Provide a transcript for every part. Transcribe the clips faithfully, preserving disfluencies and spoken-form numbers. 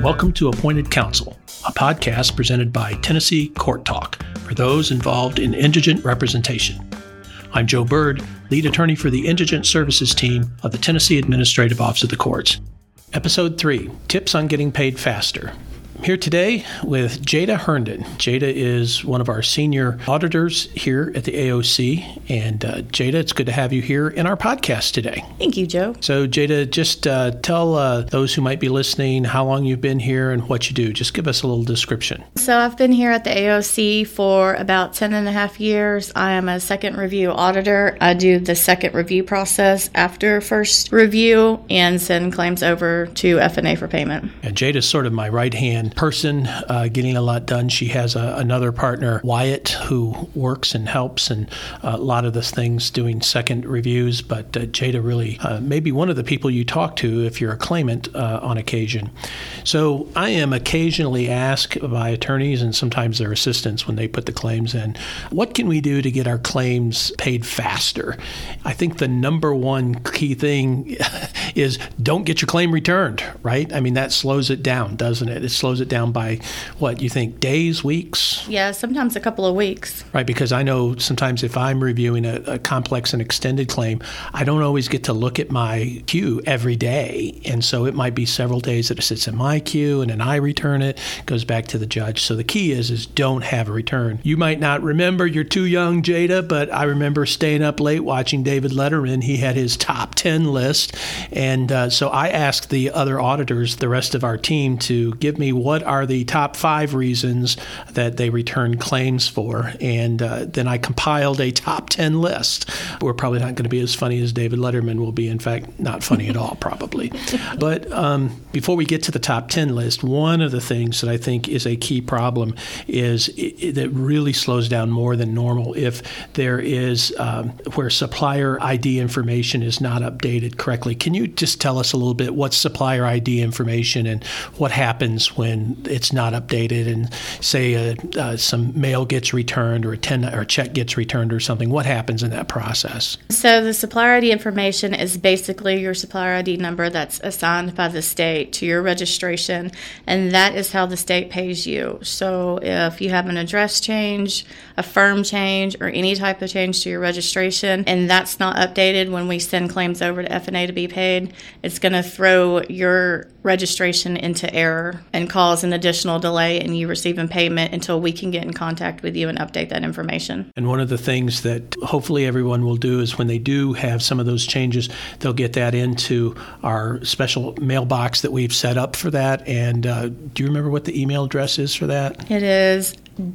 Welcome to Appointed Counsel, a podcast presented by Tennessee Court Talk for those involved in indigent representation. I'm Joe Bird, lead attorney for the Indigent Services team of the Tennessee Administrative Office of the Courts. Episode three, Tips on Getting Paid Faster. I'm here today with Jada Herndon. Jada is one of our senior auditors here at the A O C. And uh, Jada, it's good to have you here in our podcast today. Thank you, Joe. So Jada, just uh, tell uh, those who might be listening how long you've been here and what you do. Just give us a little description. So I've been here at the A O C for about ten and a half years. I am a second review auditor. I do the second review process after first review and send claims over to F and A for payment. And Jada's sort of my right-hand person uh, getting a lot done. She has a, another partner, Wyatt, who works and helps and uh, a lot of the things doing second reviews. But uh, Jada really uh, may be one of the people you talk to if you're a claimant uh, on occasion. So I am occasionally asked by attorneys and sometimes their assistants when they put the claims in, what can we do to get our claims paid faster? I think the number one key thing is don't get your claim returned, right? I mean, that slows it down, doesn't it? It slows it down by, what, you think, days, weeks? Yeah, sometimes a couple of weeks. Right, because I know sometimes if I'm reviewing a, a complex and extended claim, I don't always get to look at my queue every day. And so it might be several days that it sits in my queue and then I return it, goes back to the judge. So the key is, is don't have a return. You might not remember, you're too young, Jada, but I remember staying up late watching David Letterman. He had his top ten list. And uh, so I asked the other auditors, the rest of our team, to give me what are the top five reasons that they return claims for. And uh, then I compiled a top ten list. We're probably not going to be as funny as David Letterman will be. In fact, not funny at all, probably. But um, before we get to the top ten list, one of the things that I think is a key problem is it, it really slows down more than normal if there is um, where supplier I D information is not updated correctly. Can you just tell us a little bit what's supplier I D information and what happens when it's not updated and say uh, uh, some mail gets returned or a, ten, or a check gets returned or something? What happens in that process? So the supplier I D information is basically your supplier I D number that's assigned by the state to your registration, and that is how the state pays you. So if you have an address change, a firm change, or any type of change to your registration, and that's not updated when we send claims over to F and A to be paid, it's going to throw your registration into error and cause an additional delay in you receiving payment until we can get in contact with you and update that information. And one of the things that hopefully everyone will do is when they do have some of those changes, they'll get that into our special mailbox that we've set up for that. And uh, do you remember what the email address is for that? It is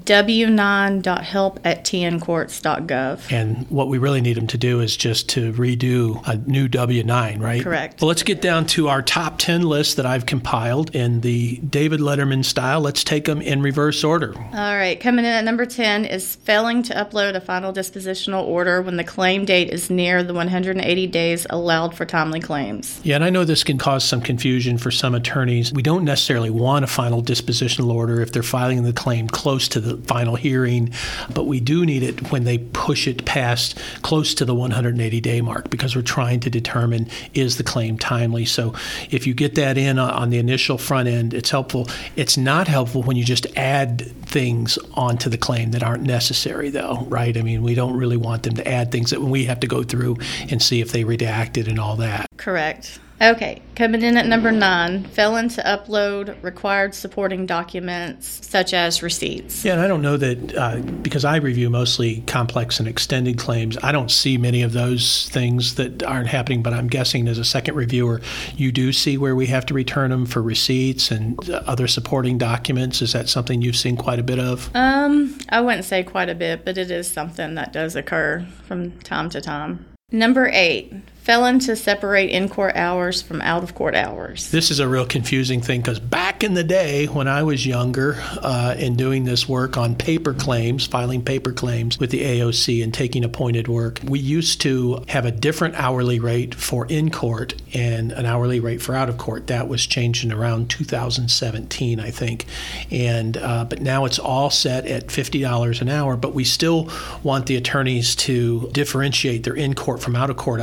w nine dot help at t n courts dot gov. And what we really need them to do is just to redo a new W nine, right? Correct. Well, let's get down to our top ten list that I've compiled in the David Letterman style. Let's take them in reverse order. All right. Coming in at number ten is failing to upload a final dispositional order when the claim date is near the one hundred eighty days allowed for timely claims. Yeah, and I know this can cause some confusion for some attorneys. We don't necessarily want a final dispositional order if they're filing the claim close to the final hearing, but we do need it when they push it past close to the one hundred eighty day mark because we're trying to determine is the claim timely. So if you get that in on the initial front end, it's helpful. It's not helpful when you just add things onto the claim that aren't necessary, though, right? I mean, we don't really want them to add things that we have to go through and see if they redacted and all that. Correct. Okay, coming in at number nine, failing to upload required supporting documents such as receipts. Yeah, and I don't know that, uh, because I review mostly complex and extended claims, I don't see many of those things that aren't happening, but I'm guessing as a second reviewer, you do see where we have to return them for receipts and other supporting documents. Is that something you've seen quite a bit of? Um, I wouldn't say quite a bit, but it is something that does occur from time to time. Number eight, failing to separate in-court hours from out-of-court hours. This is a real confusing thing because back in the day when I was younger uh, and doing this work on paper claims, filing paper claims with the A O C and taking appointed work, we used to have a different hourly rate for in-court and an hourly rate for out-of-court. That was changed in around two thousand seventeen, I think. And uh, but now it's all set at fifty dollars an hour, but we still want the attorneys to differentiate their in-court from out-of-court hours because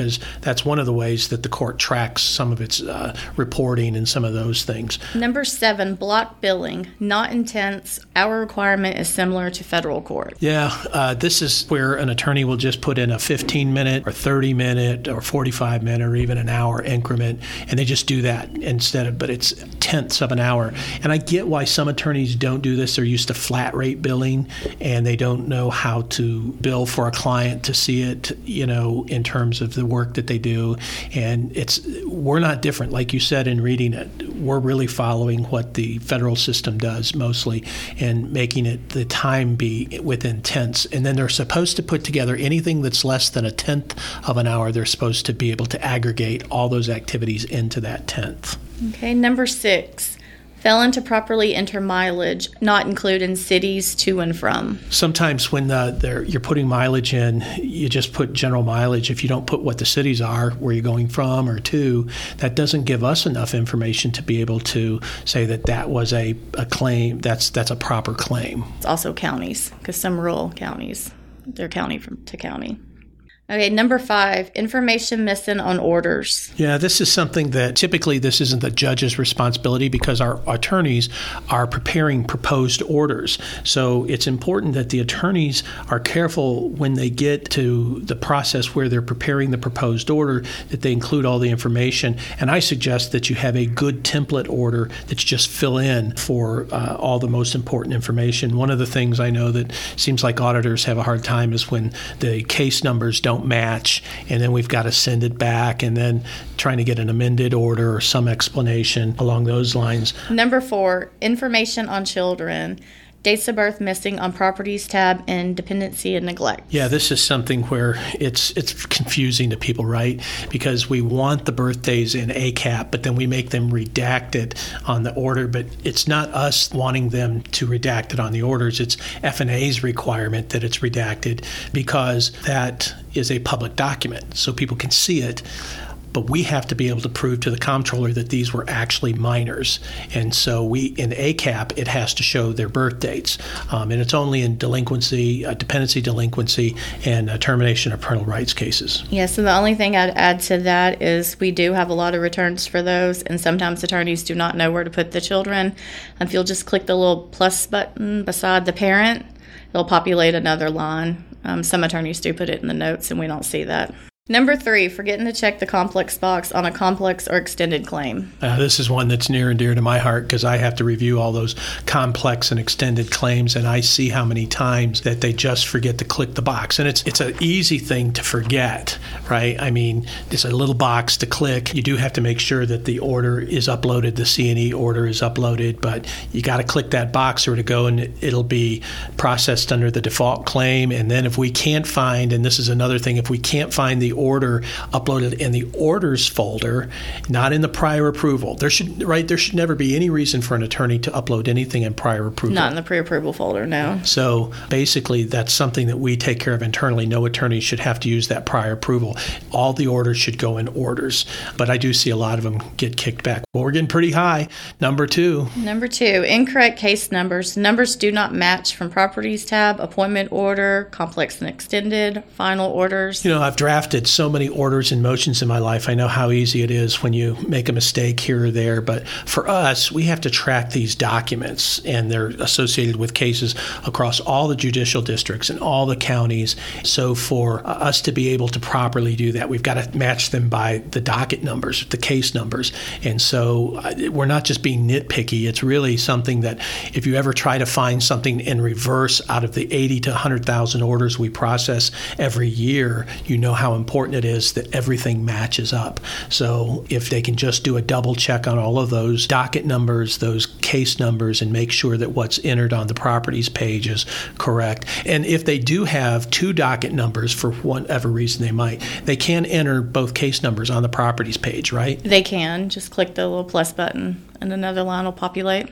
because that's one of the ways that the court tracks some of its uh, reporting and some of those things. Number seven, block billing. Not intense. Our requirement is similar to federal court. Yeah, uh, this is where an attorney will just put in a fifteen minute or thirty minute or forty-five minute or even an hour increment, and they just do that instead of, but it's tenths of an hour. And I get why some attorneys don't do this. They're used to flat rate billing, and they don't know how to bill for a client to see it, you know, in terms of the work that they do. And it's, we're not different. Like you said in reading it, we're really following what the federal system does mostly and making it the time be within tenths. And then they're supposed to put together anything that's less than a tenth of an hour. They're supposed to be able to aggregate all those activities into that tenth. Okay, number six. Failing to properly enter mileage, not include in cities to and from. Sometimes when uh, they're, you're putting mileage in, you just put general mileage. If you don't put what the cities are, where you're going from or to, that doesn't give us enough information to be able to say that that was a, a claim, that's that's a proper claim. It's also counties, because some rural counties, they're county from, to county. Okay, number five, information missing on orders. Yeah, this is something that typically this isn't the judge's responsibility because our attorneys are preparing proposed orders. So it's important that the attorneys are careful when they get to the process where they're preparing the proposed order that they include all the information. And I suggest that you have a good template order that you just fill in for uh, all the most important information. One of the things I know that seems like auditors have a hard time is when the case numbers don't match, and then we've got to send it back, and then trying to get an amended order or some explanation along those lines. Number four, information on children. Dates of birth missing on properties tab and dependency and neglect. Yeah, this is something where it's it's confusing to people, right? Because we want the birthdays in A C A P, but then we make them redacted on the order. But it's not us wanting them to redact it on the orders. It's F and A's requirement that it's redacted because that is a public document, so people can see it. But we have to be able to prove to the comptroller that these were actually minors. And so we, in A C A P, it has to show their birth dates. Um, and it's only in delinquency, uh, dependency delinquency, and uh, termination of parental rights cases. Yeah, so the only thing I'd add to that is we do have a lot of returns for those, and sometimes attorneys do not know where to put the children. If you'll just click the little plus button beside the parent, it'll populate another line. Um, some attorneys do put it in the notes, and we don't see that. Number three, forgetting to check the complex box on a complex or extended claim. Uh, this is one that's near and dear to my heart because I have to review all those complex and extended claims, and I see how many times that they just forget to click the box. And it's it's an easy thing to forget, right? I mean, it's a little box to click. You do have to make sure that the order is uploaded, the C and E order is uploaded, but you got to click that box or to go and it'll be processed under the default claim. And then if we can't find, and this is another thing, if we can't find the order uploaded in the orders folder, not in the prior approval. There should right there should never be any reason for an attorney to upload anything in prior approval. Not in the pre-approval folder, no. So basically, that's something that we take care of internally. No attorney should have to use that prior approval. All the orders should go in orders. But I do see a lot of them get kicked back. Well, we're getting pretty high. Number two. Number two, incorrect case numbers. Numbers do not match from properties tab, appointment order, complex and extended, final orders. You know, I've drafted so many orders and motions in my life. I know how easy it is when you make a mistake here or there. But for us, we have to track these documents, and they're associated with cases across all the judicial districts and all the counties. So for us to be able to properly do that, we've got to match them by the docket numbers, the case numbers. And so we're not just being nitpicky. It's really something that if you ever try to find something in reverse out of the eighty to one hundred thousand orders we process every year, you know how important it is that everything matches up. So if they can just do a double check on all of those docket numbers, those case numbers, and make sure that what's entered on the properties page is correct. And if they do have two docket numbers for whatever reason they might, they can enter both case numbers on the properties page, right? They can. Just click the little plus button and another line will populate.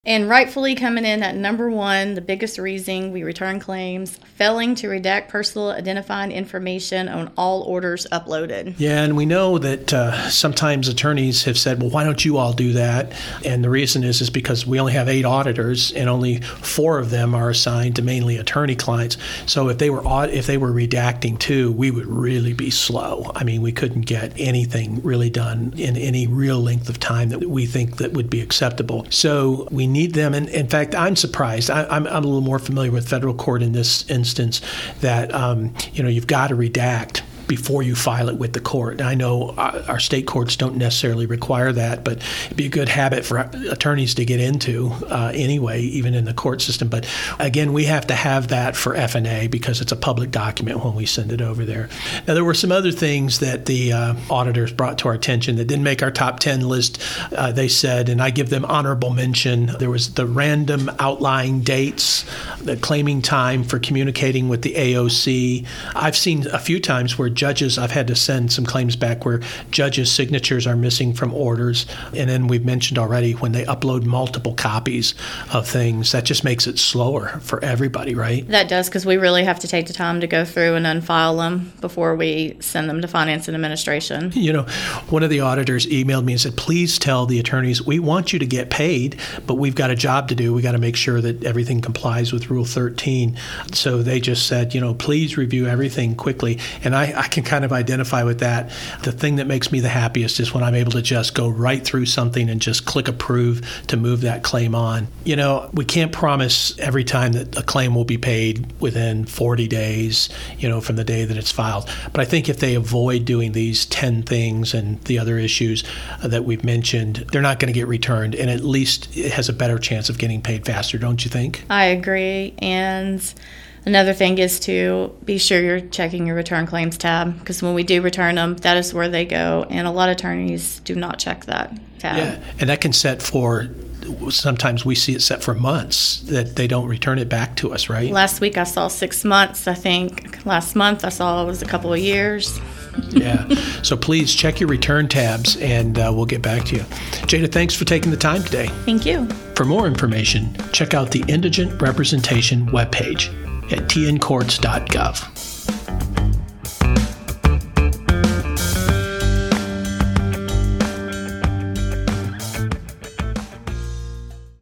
And rightfully coming in at number one, the biggest reason we return claims, failing to redact personal identifying information on all orders uploaded. Yeah, and we know that uh, sometimes attorneys have said, well, why don't you all do that? And the reason is is because we only have eight auditors, and only four of them are assigned to mainly attorney clients. So if they were aud- if they were redacting too, we would really be slow. I mean, we couldn't get anything really done in any real length of time that we think that would be acceptable. So we need them. And in fact, I'm surprised. I, I'm, I'm a little more familiar with federal court in this instance that, um, you know, you've got to redact before you file it with the court. And I know our state courts don't necessarily require that, but it'd be a good habit for attorneys to get into uh, anyway, even in the court system. But again, we have to have that for F and A because it's a public document when we send it over there. Now, there were some other things that the uh, auditors brought to our attention that didn't make our top ten list. Uh, they said, and I give them honorable mention, there was the random outlying dates, the claiming time for communicating with the A O C. I've seen a few times where judges, I've had to send some claims back where judges' signatures are missing from orders. And then we've mentioned already when they upload multiple copies of things, that just makes it slower for everybody, right? That does, because we really have to take the time to go through and unfile them before we send them to Finance and Administration. You know, one of the auditors emailed me and said, please tell the attorneys, we want you to get paid, but we've got a job to do. We got to make sure that everything complies with Rule thirteen. So they just said, you know, please review everything quickly. And I, I can kind of identify with that. The thing that makes me the happiest is when I'm able to just go right through something and just click approve to move that claim on. You know, we can't promise every time that a claim will be paid within forty days, you know, from the day that it's filed. But I think if they avoid doing these ten things and the other issues that we've mentioned, they're not going to get returned, and at least it has a better chance of getting paid faster, don't you think? I agree. And another thing is to be sure you're checking your return claims tab, because when we do return them, that is where they go. And a lot of attorneys do not check that tab. Yeah, and that can set for, sometimes we see it set for months that they don't return it back to us, right? Last week I saw six months. I think last month I saw it was a couple of years. Yeah. So please check your return tabs, and uh, we'll get back to you. Jada, thanks for taking the time today. Thank you. For more information, check out the Indigent Representation webpage at t n courts dot gov.